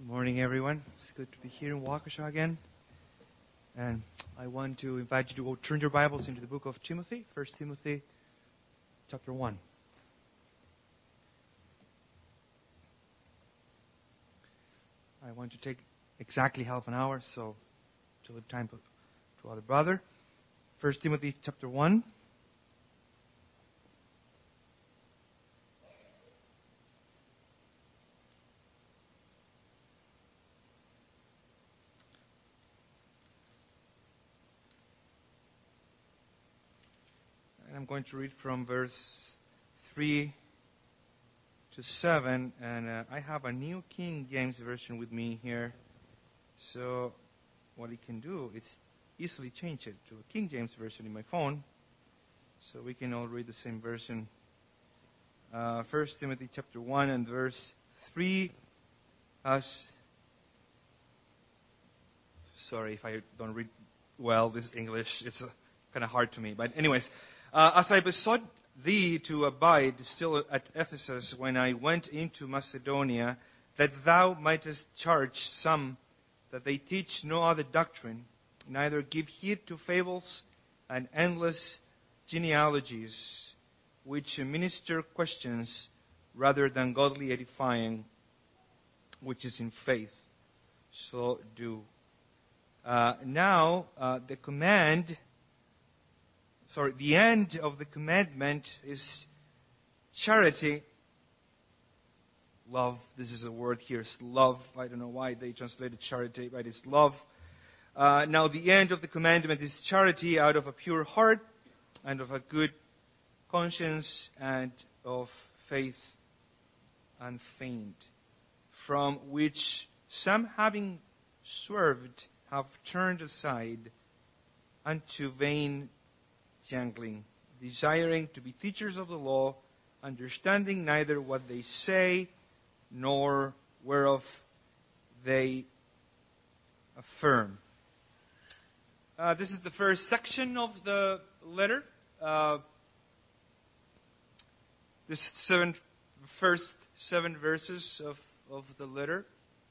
Good morning, everyone. It's good to be here in Waukesha again. And I want to invite you to go turn your Bibles into the book of Timothy, 1 Timothy chapter 1. I want to take exactly half an hour, so to leave time to other brother. 1 Timothy chapter 1. I'm going to read from verse 3 to 7, and I have a New King James Version with me here. So what I can do is easily change it to a King James Version in my phone, so we can all read the same version. 1 Timothy chapter 1 and verse 3 Sorry if I don't read well this English. It's kind of hard to me. But anyways, as I besought thee to abide still at Ephesus when I went into Macedonia, that thou mightest charge some that they teach no other doctrine, neither give heed to fables and endless genealogies, which minister questions rather than godly edifying, which is in faith. So do. The end of the commandment is charity. Love. This is a word here. It's love. I don't know why they translated charity, but it's love. Now the end of the commandment is charity out of a pure heart and of a good conscience and of faith unfeigned, from which some having swerved have turned aside unto vain jangling, desiring to be teachers of the law, understanding neither what they say nor whereof they affirm. This is the first section of the letter. First seven verses of the letter.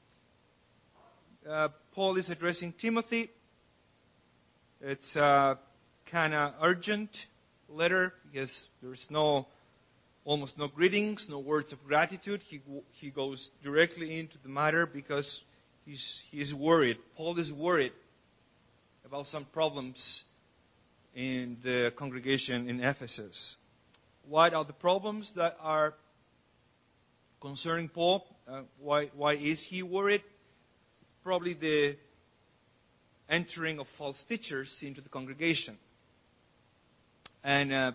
Paul is addressing Timothy. It's kind of urgent letter because there's almost no greetings, no words of gratitude. He goes directly into the matter because he's worried. Paul is worried about some problems in the congregation in Ephesus. What are the problems that are concerning Paul? Why is he worried? Probably the entering of false teachers into the congregation. And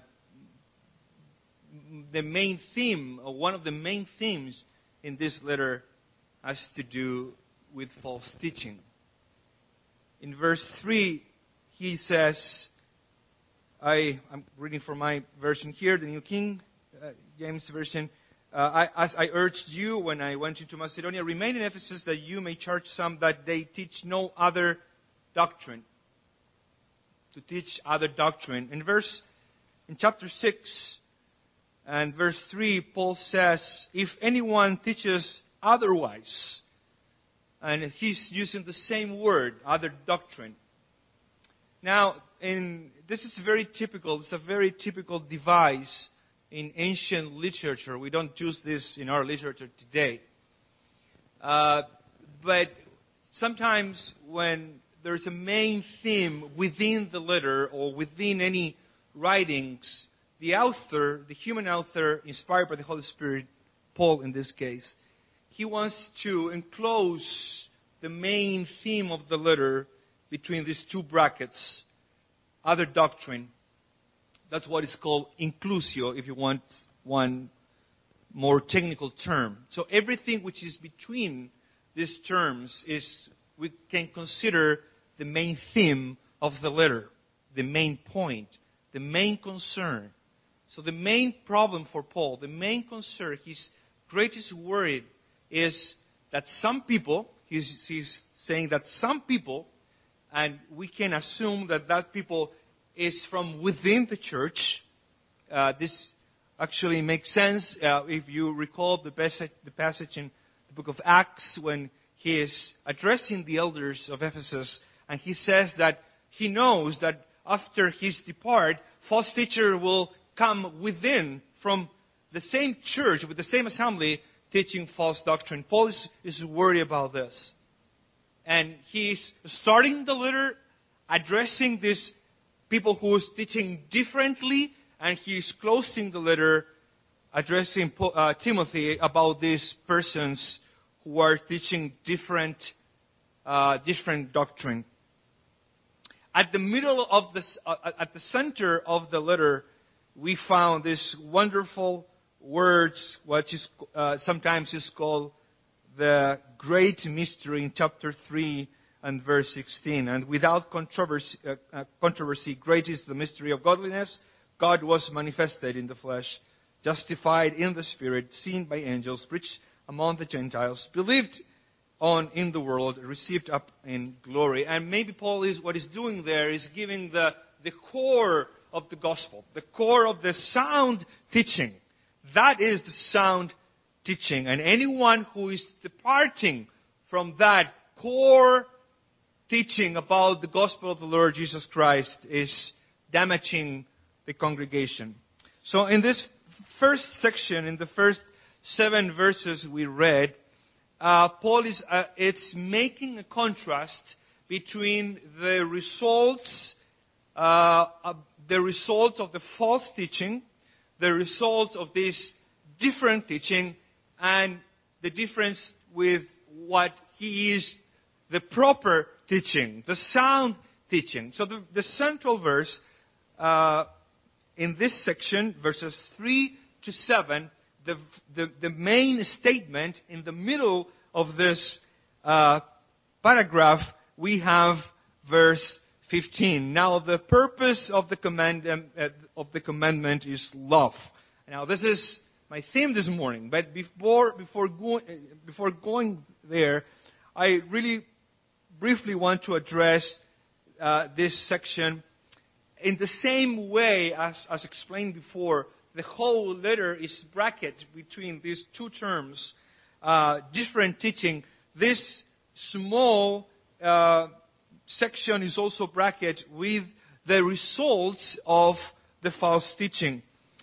the main theme, or one of the main themes in this letter has to do with false teaching. In verse 3, he says, I'm reading from my version here, the New King James Version. As I urged you when I went into Macedonia, remain in Ephesus that you may charge some that they teach no other doctrine. To teach other doctrine. In chapter 6 and verse 3, Paul says, if anyone teaches otherwise, and he's using the same word, other doctrine. Now, this is very typical. It's a very typical device in ancient literature. We don't use this in our literature today. But sometimes when there's a main theme within the letter or within any writings, the author, the human author, inspired by the Holy Spirit, Paul in this case, he wants to enclose the main theme of the letter between these two brackets, other doctrine. That's what is called inclusio, if you want one more technical term. So everything which is between these terms we can consider the main theme of the letter, the main point, the main concern. So the main problem for Paul, the main concern, his greatest worry is that some people, he's saying that some people, and we can assume that people is from within the church. This actually makes sense if you recall the passage in the book of Acts when he is addressing the elders of Ephesus, and he says that he knows that after his depart, false teacher will come within from the same church, with the same assembly, teaching false doctrine. Paul is worried about this. And he's starting the letter addressing these people who is teaching differently, and he's closing the letter addressing Timothy about these persons who are teaching different doctrine. At the middle of this, at the center of the letter, we found this wonderful words, which is sometimes is called the great mystery in chapter 3 and verse 16. And without controversy, great is the mystery of godliness. God was manifested in the flesh, justified in the Spirit, seen by angels, preached among the Gentiles, believed on in the world, received up in glory. And maybe Paul what he's doing there is giving the core of the gospel, the core of the sound teaching. That is the sound teaching. And anyone who is departing from that core teaching about the gospel of the Lord Jesus Christ is damaging the congregation. So in this first section, in the first 7 verses we read, Paul it's making a contrast between the result of the false teaching, the result of this different teaching, and the difference with what he is the proper teaching, the sound teaching. So the central verse in this section, verses 3 to 7, the main statement in the middle of this paragraph, we have verse 15. Now the purpose of the commandment is love. Now this is my theme this morning, but before going there, I really briefly want to address this section in the same way as explained before. The whole letter is bracketed between these two terms, different teaching. This small section is also bracketed with the results of the false teaching.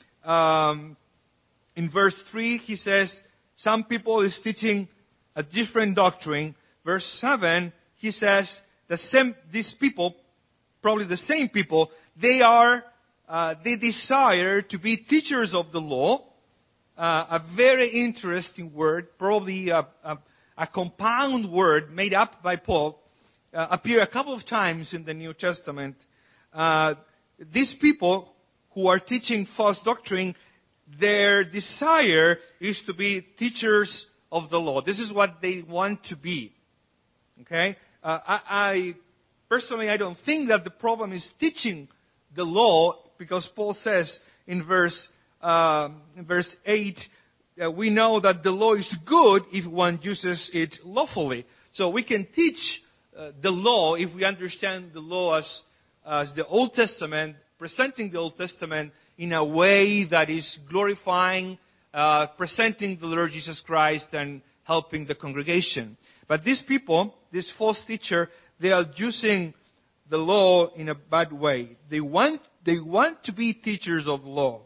In verse 3, he says, some people is teaching a different doctrine. Verse 7, he says, these people, probably the same people, they desire to be teachers of the law. A very interesting word, probably a compound word made up by Paul, appear a couple of times in the New Testament. These people who are teaching false doctrine, their desire is to be teachers of the law. This is what they want to be. Okay? I personally, I don't think that the problem is teaching the law, because Paul says in verse 8, we know that the law is good if one uses it lawfully. So we can teach the law if we understand the law as the Old Testament, presenting the Old Testament in a way that is glorifying, presenting the Lord Jesus Christ and helping the congregation. But these people, this false teacher, they are using the law in a bad way. They want to be teachers of the law.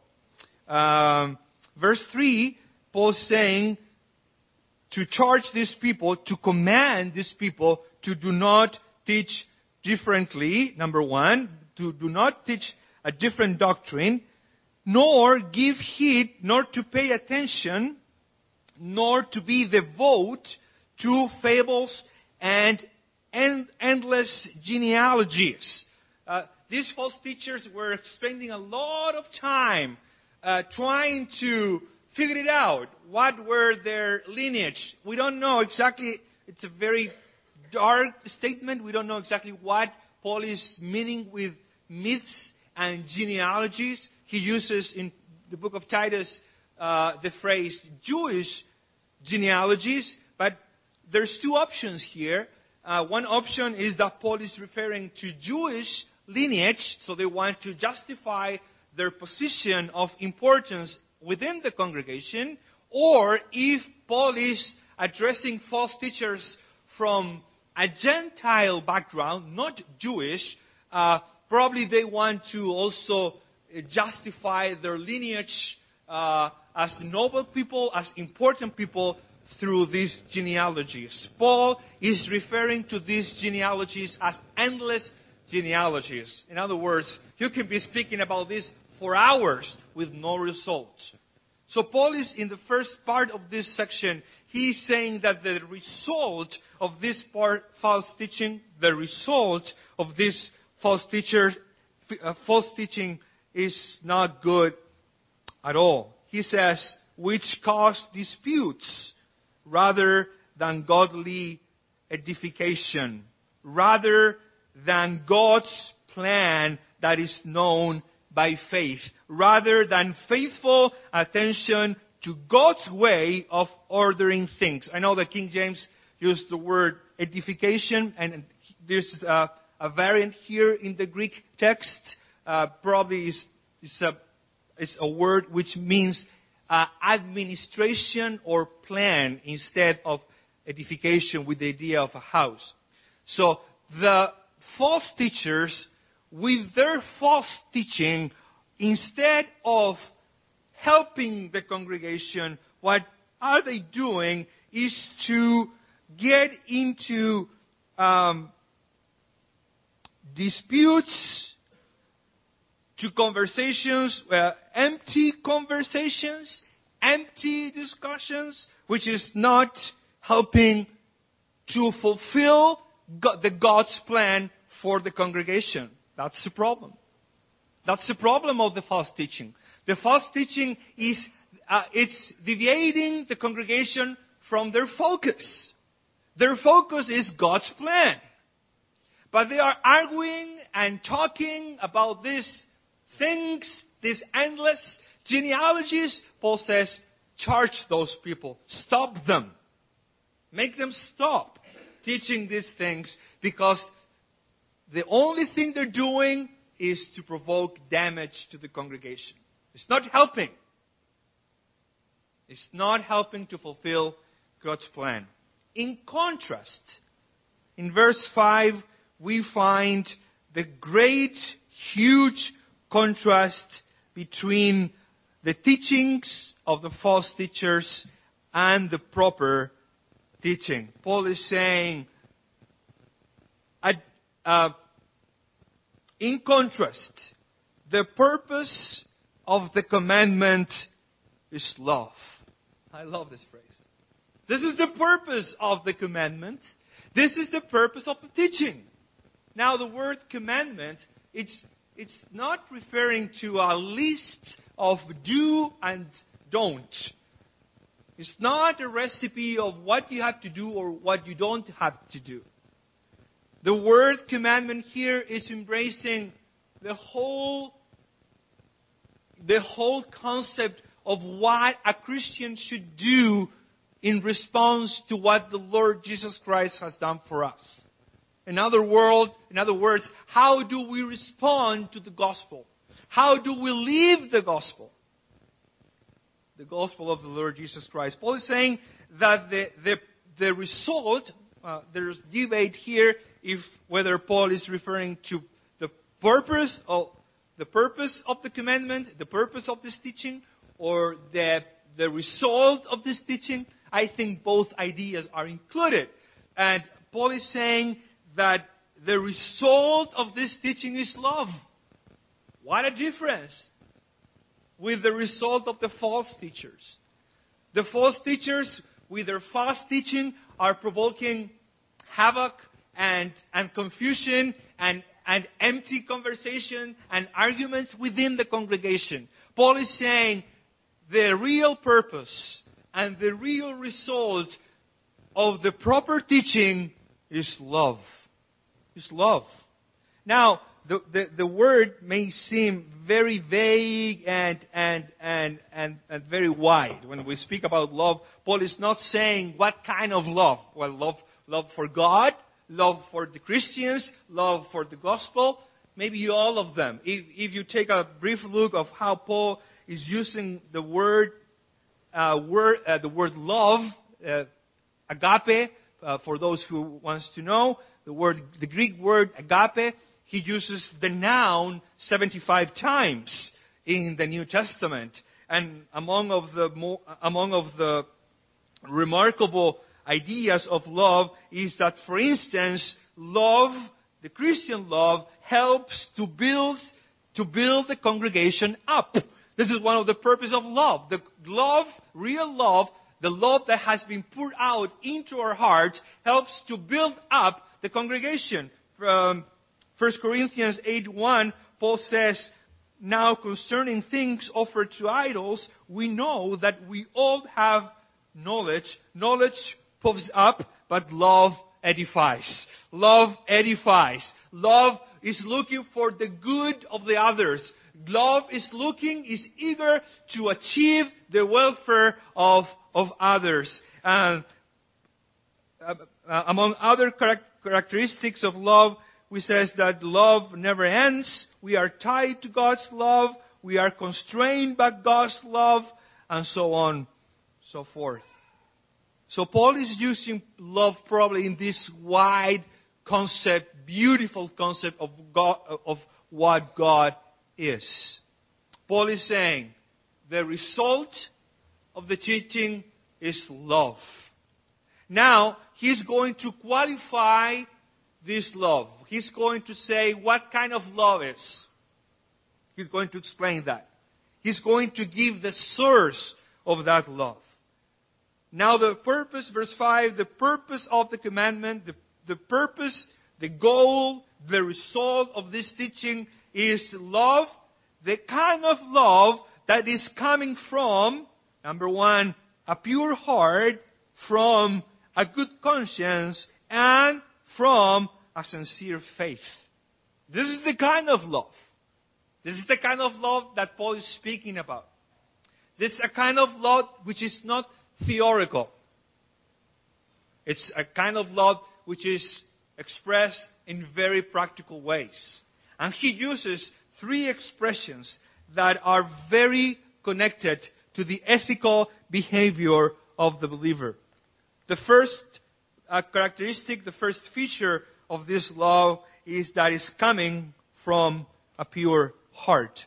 Verse 3, Paul's saying to charge these people, to command these people to do not teach differently. Number 1, to do not teach a different doctrine, nor give heed, nor to pay attention, nor to be devout to fables and endless genealogies. These false teachers were spending a lot of time trying to figure it out. What were their lineage? We don't know exactly. It's a very dark statement. We don't know exactly what Paul is meaning with myths and genealogies. He uses in the book of Titus the phrase Jewish genealogies, but there's two options here. One option is that Paul is referring to Jewish lineage, so they want to justify their position of importance within the congregation, or if Paul is addressing false teachers from a Gentile background, not Jewish. Probably they want to also justify their lineage as noble people, as important people through these genealogies. Paul is referring to these genealogies as endless genealogies. In other words, you can be speaking about this for hours with no results. So Paul is in the first part of this section, he's saying that the result of this false teaching, the result of this false teaching is not good at all. He says, which cause disputes rather than godly edification, rather than God's plan that is known by faith, rather than faithful attention to God's way of ordering things. I know that King James used the word edification, and there's a variant here in the Greek text. Probably is a word which means administration or plan instead of edification, with the idea of a house. So the false teachers, with their false teaching, instead of helping the congregation, what are they doing is to get into disputes, to conversations, empty conversations, empty discussions, which is not helping to fulfill God's plan for the congregation. That's the problem. That's the problem of the false teaching. The false teaching is, it's deviating the congregation from their focus. Their focus is God's plan. But they are arguing and talking about these things, these endless genealogies. Paul says, charge those people. Stop them. Make them stop teaching these things, because the only thing they're doing is to provoke damage to the congregation. It's not helping. It's not helping to fulfill God's plan. In contrast, in verse 5, we find the great, huge contrast between the teachings of the false teachers and the proper teaching. Paul is saying, in contrast, the purpose of the commandment is love. I love this phrase. This is the purpose of the commandment. This is the purpose of the teaching. Now, the word commandment, it's not referring to a list of do and don't. It's not a recipe of what you have to do or what you don't have to do. The word commandment here is embracing the whole concept of what a Christian should do in response to what the Lord Jesus Christ has done for us. In other words, how do we respond to the gospel? How do we live the gospel? The gospel of the Lord Jesus Christ. Paul is saying that the result, there's debate here if whether Paul is referring to the purpose of the commandment, the purpose of this teaching, or the result of this teaching. I think both ideas are included. And Paul is saying that the result of this teaching is love. What a difference with the result of the false teachers. The false teachers, with their false teaching, are provoking havoc and confusion and empty conversation and arguments within the congregation. Paul is saying the real purpose and the real result of the proper teaching is love. Is love. Now, the word may seem very vague and very wide. When we speak about love, Paul is not saying what kind of love. Well, love for God, love for the Christians, love for the gospel, maybe all of them. If you take a brief look of how Paul is using the word love, agape, for those who wants to know, the Greek word agape, he uses the noun 75 times in the New Testament. And among of the remarkable ideas of love is that, for instance, love, the Christian love, helps to build the congregation up. This is one of the purposes of love. The love, real love, the love that has been poured out into our hearts helps to build up the congregation. From 1 Corinthians 8:1, Paul says, "Now concerning things offered to idols, we know that we all have knowledge. Knowledge puffs up, but love edifies." Love edifies. Love is looking for the good of the others. Love is eager to achieve the welfare of others. And among other characteristics of love, we says that love never ends. We are tied to God's love. We are constrained by God's love, and so on, so forth. So Paul is using love probably in this wide concept, beautiful concept of God, of what God is. Paul is saying the result of the teaching is love. Now, he's going to qualify this love. He's going to say what kind of love is. He's going to explain that. He's going to give the source of that love. Now the purpose, verse 5, the purpose of the commandment, the purpose, the goal, the result of this teaching is love, the kind of love that is coming from, number one, a pure heart, from a good conscience, and from a sincere faith. This is the kind of love. This is the kind of love that Paul is speaking about. This is a kind of love which is not theoretical. It's a kind of love which is expressed in very practical ways. And he uses three expressions that are very connected to the ethical behavior of the believer. The first characteristic, the first feature of this love is that it's coming from a pure heart.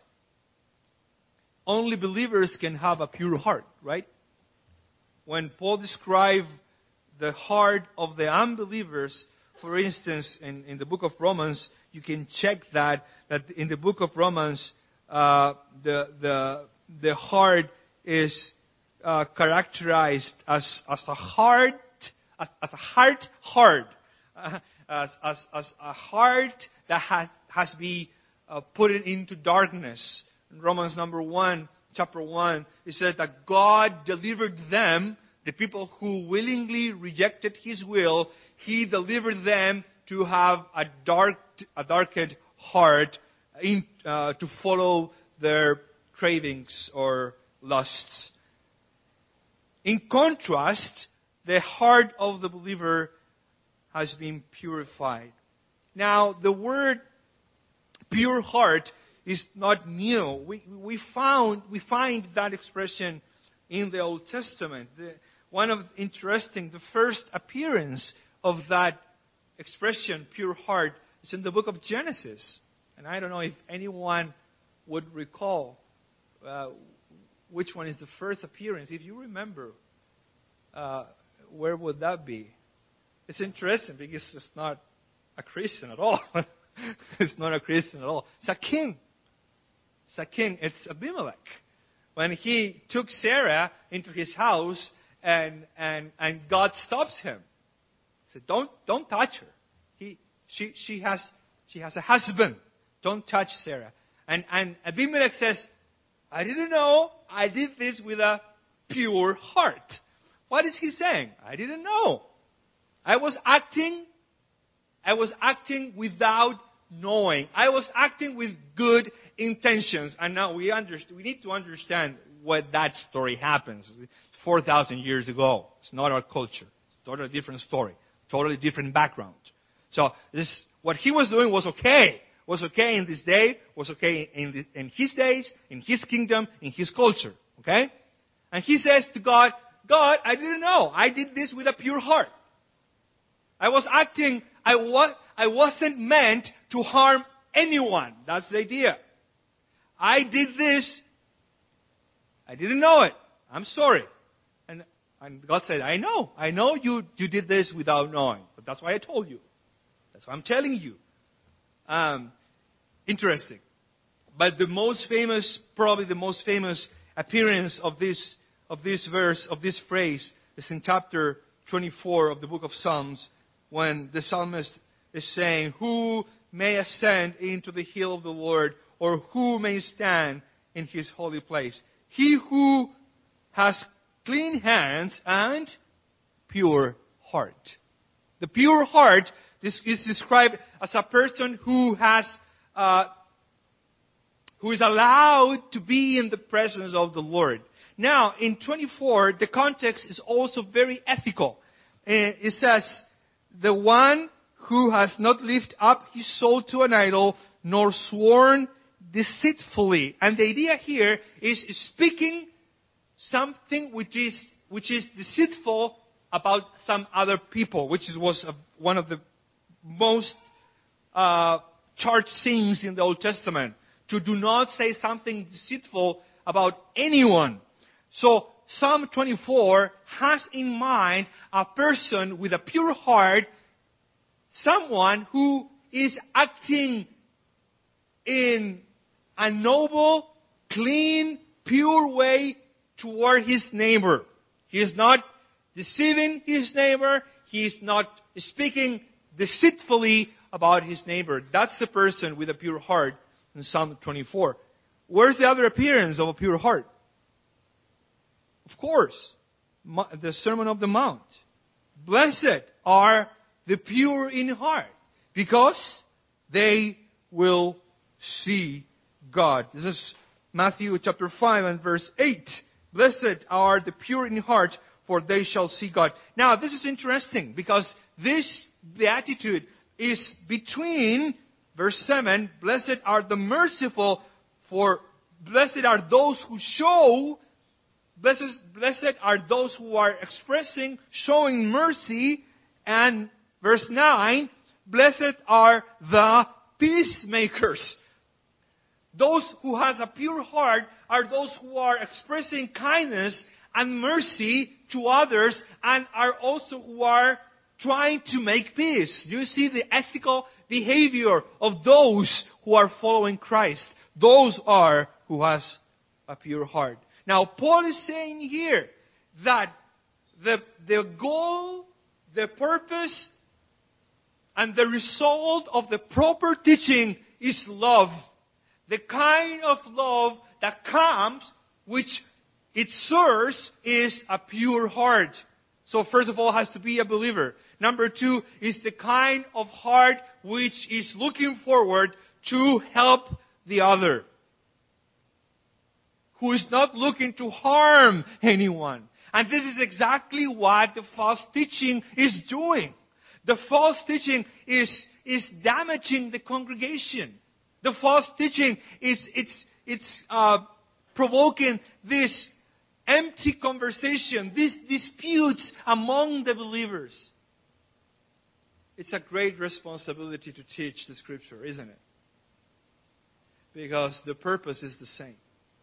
Only believers can have a pure heart, right? When Paul described the heart of the unbelievers, for instance, in the book of Romans, you can check that in the book of Romans, the heart is characterized as a heart, as a heart that has been put into darkness. In Romans chapter 1, it says that God delivered them, the people who willingly rejected His will, He delivered them to have a darkened heart to follow their cravings or lusts. In contrast, the heart of the believer has been purified. Now, the word pure heart is not new. We find that expression in the Old Testament. The first appearance of that expression, pure heart, is in the book of Genesis. And I don't know if anyone would recall which one is the first appearance. If you remember, where would that be? It's interesting because it's not a Christian at all. It's not a Christian at all. It's a king. It's a king. It's Abimelech. When he took Sarah into his house and God stops him. He said, don't touch her. She has a husband. Don't touch Sarah. And Abimelech says, I didn't know. I did this with a pure heart. What is he saying? I didn't know. I was acting without knowing. I was acting with good intentions. And now we need to understand where that story happens. 4,000 years ago. It's not our culture. It's a totally different story. Totally different background. So what he was doing was okay. Was okay in this day. Was okay in his days, in his kingdom, in his culture. Okay? And he says to God, God, I didn't know. I did this with a pure heart. I wasn't meant to harm anyone. That's the idea. I did this. I didn't know it. I'm sorry. And God said, I know you did this without knowing. But that's why I told you. That's why I'm telling you. Interesting. But probably the most famous appearance of this verse, of this phrase, is in chapter 24 of the book of Psalms, when the psalmist is saying, who may ascend into the hill of the Lord, or who may stand in his holy place? He who has clean hands and pure heart. The pure heart is described as a person who is allowed to be in the presence of the Lord. Now, in 24, the context is also very ethical. It says, the one who has not lifted up his soul to an idol, nor sworn deceitfully. And the idea here is speaking something which is deceitful about some other people, which was one of the most charged sins in the Old Testament. To do not say something deceitful about anyone. So Psalm 24 has in mind a person with a pure heart, someone who is acting in a noble, clean, pure way toward his neighbor. He is not deceiving his neighbor. He is not speaking deceitfully about his neighbor. That's the person with a pure heart in Psalm 24. Where's the other appearance of a pure heart? Of course, the Sermon on the Mount. Blessed are the pure in heart, because they will see God. This is Matthew chapter 5 and verse 8. Blessed are the pure in heart, for they shall see God. Now, this is interesting, because this beatitude is between verse 7, blessed are the merciful, for blessed are those who show, blessed are those who are showing mercy, and verse 9, blessed are the peacemakers. Those who has a pure heart are those who are expressing kindness and mercy to others, and are also who are trying to make peace. You see the ethical behavior of those who are following Christ. Those are who has a pure heart. Now, Paul is saying here that the goal, the purpose, and the result of the proper teaching is love. The kind of love that comes, which its source is a pure heart. So first of all, it has to be a believer. Number two is the kind of heart which is looking forward to help the other, who is not looking to harm anyone. And this is exactly what the false teaching is doing. The false teaching is damaging the congregation. The false teaching is provoking this empty conversation, these disputes among the believers. It's a great responsibility to teach the Scripture, isn't it? Because the purpose is the same.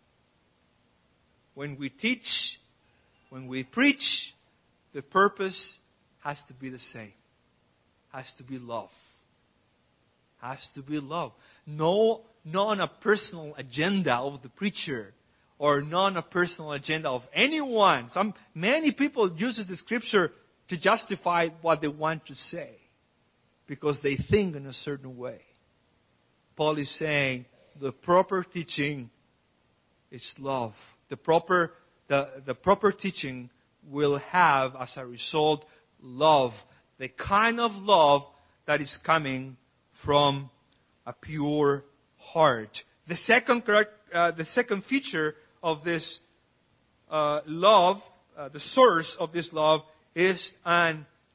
When we teach, when we preach, the purpose has to be the same. Has to be love. Has to be love. No, not on a personal agenda of the preacher, or not on a personal agenda of anyone. Many people use the Scripture to justify what they want to say, because they think in a certain way. Paul is saying the proper teaching is love. The proper teaching will have as a result love. The kind of love that is coming from a pure heart. The second feature of this love, the source of this love, is a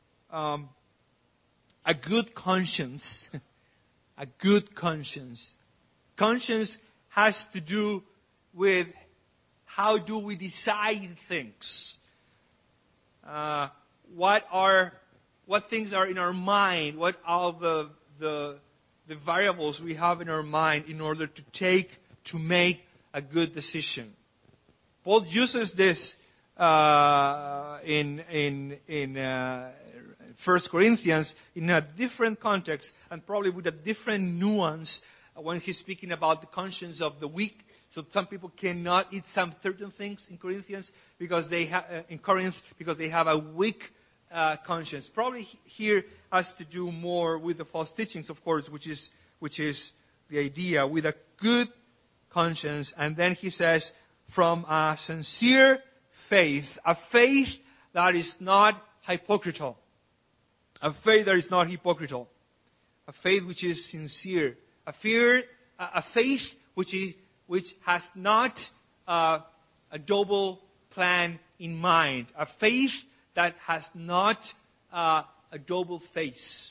good conscience. A good conscience. Conscience has to do with how do we decide things. What are what things are in our mind, what are the variables we have in our mind in order to make a good decision. Paul uses this in 1 Corinthians in a different context and probably with a different nuance when he's speaking about the conscience of the weak. So some people cannot eat some certain things in Corinthians because they have a weak conscience. Probably here has to do more with the false teachings, of course, which is the idea, with a good conscience. And then he says, from a sincere faith, a faith that is not hypocritical. A faith that is not hypocritical. A faith which is sincere. A faith which has not a double plan in mind. A faith that has not a double face.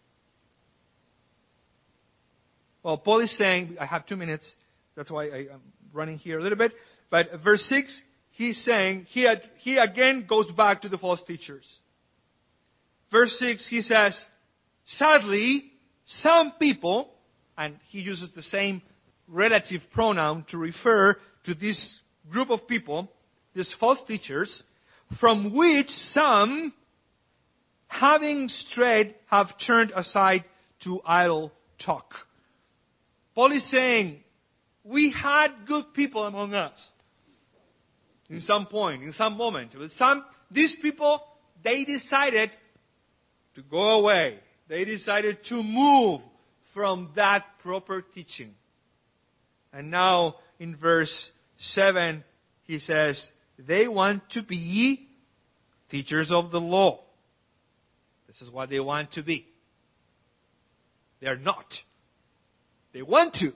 Well, Paul is saying, I have 2 minutes, that's why I'm running here a little bit, but verse 6, he's saying, he again goes back to the false teachers. Verse 6, he says, sadly, some people, and he uses the same relative pronoun to refer to this group of people, these false teachers, from which some, having strayed, have turned aside to idle talk. Paul is saying, we had good people among us. In some point, in some moment. These people, they decided to go away. They decided to move from that proper teaching. And now in verse 7, he says, they want to be teachers of the law. This is what they want to be. They're not. They want to,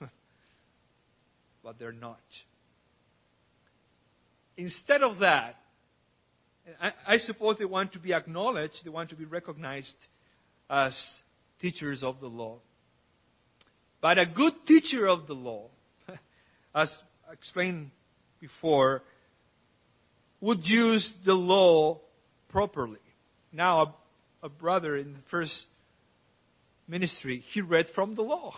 but they're not. Instead of that, I suppose they want to be acknowledged, they want to be recognized as teachers of the law. But a good teacher of the law, as explained before, would use the law properly. Now, a brother in the first ministry, he read from the law.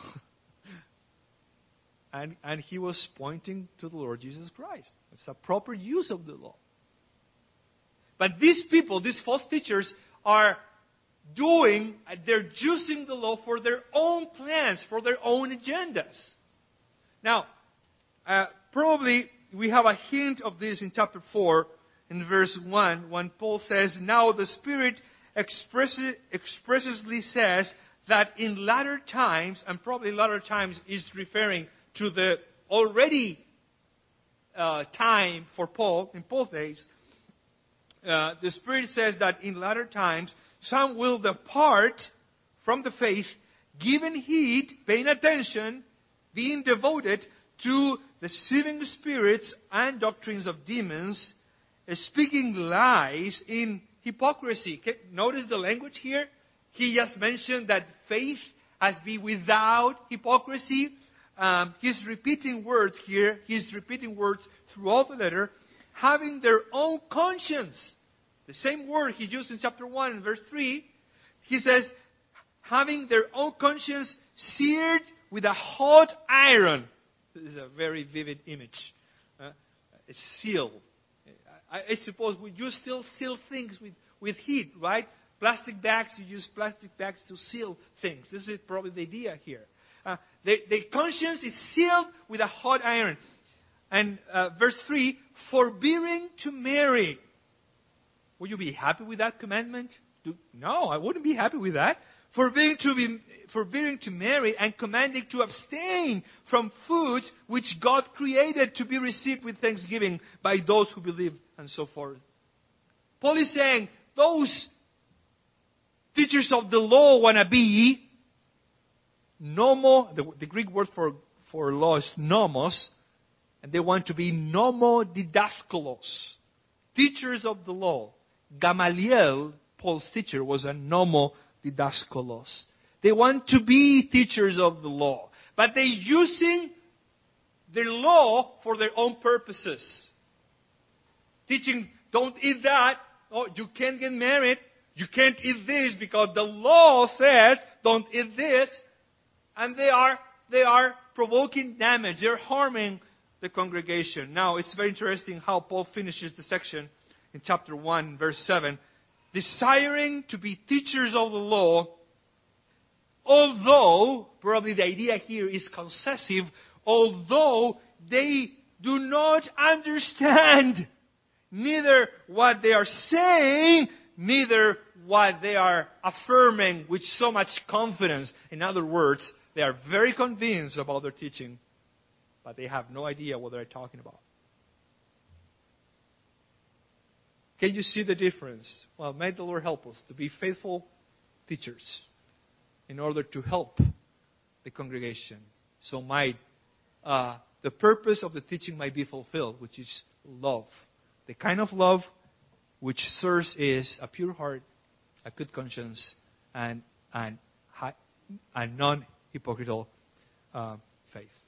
And he was pointing to the Lord Jesus Christ. It's a proper use of the law. But these people, these false teachers, they're using the law for their own plans, for their own agendas. Now, probably we have a hint of this in chapter 4, in verse 1, when Paul says, now the Spirit expressly says that in latter times, and probably latter times is referring to the already time for Paul, in Paul's days, the Spirit says that in latter times, some will depart from the faith, giving heed, paying attention, being devoted to deceiving spirits and doctrines of demons, speaking lies in hypocrisy. Notice the language here. He just mentioned that faith has been without hypocrisy. He's repeating words here. He's repeating words throughout the letter. Having their own conscience. The same word he used in chapter 1 and verse 3. He says, having their own conscience seared with a hot iron. This is a very vivid image. It's sealed. I suppose you still seal things with heat, right? Plastic bags, you use plastic bags to seal things. This is probably the idea here. The conscience is sealed with a hot iron. And verse 3, forbearing to marry. Would you be happy with that commandment? No, I wouldn't be happy with that. Forbearing to marry and commanding to abstain from foods which God created to be received with thanksgiving by those who believe, and so forth. Paul is saying, those teachers of the law want to be nomo, the Greek word for law is nomos, and they want to be nomodidaskalos, teachers of the law. Gamaliel, Paul's teacher, was a nomodidaskalos. They want to be teachers of the law, but they're using the law for their own purposes. Teaching, don't eat that. Oh, you can't get married. You can't eat this because the law says don't eat this. And they are provoking damage. They're harming the congregation. Now, it's very interesting how Paul finishes the section in chapter 1, verse 7. Desiring to be teachers of the law, although, probably the idea here is concessive, although they do not understand neither what they are saying, neither what they are affirming with so much confidence. In other words, they are very convinced about their teaching, but they have no idea what they're talking about. Can you see the difference? Well, may the Lord help us to be faithful teachers in order to help the congregation. So the purpose of the teaching might be fulfilled, which is love. The kind of love which serves is a pure heart, a good conscience, and non-hypocritical faith.